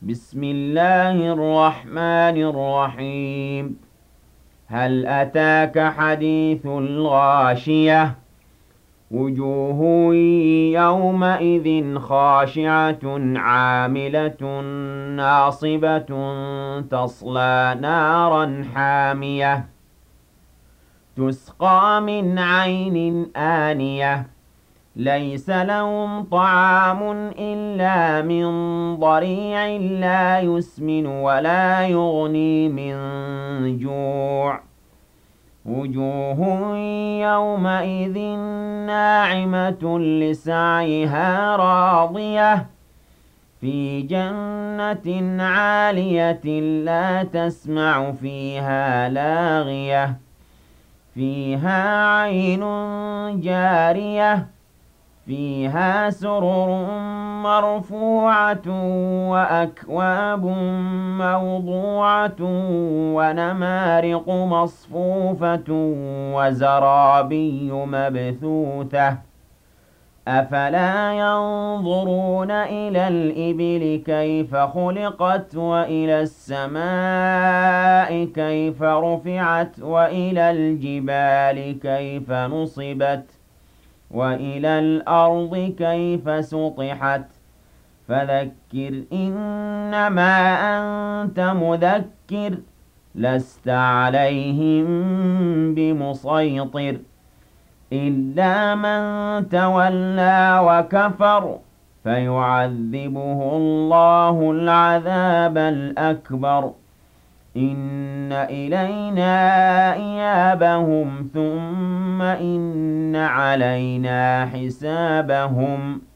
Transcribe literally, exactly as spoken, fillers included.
بسم الله الرحمن الرحيم هل أتاك حديث الغاشية وجوه يومئذ خاشعة عاملة ناصبة تصلى نارا حامية تسقى من عين آنية ليس لهم طعام إلا من ضريع لا يسمن ولا يغني من جوع وجوه يومئذ ناعمة لسعيها راضية في جنة عالية لا تسمع فيها لاغية فيها عين جارية فيها سرر مرفوعة وأكواب موضوعة ونمارق مصفوفة وزرابي مبثوثة أفلا ينظرون إلى الإبل كيف خلقت وإلى السماء كيف رفعت وإلى الجبال كيف نصبت وإلى الأرض كيف سطحت فذكر إنما أنت مذكر لست عليهم بمسيطر إلا من تولى وكفر فيعذبه الله العذاب الأكبر إن إلينا إيابهم ثم إن علينا حسابهم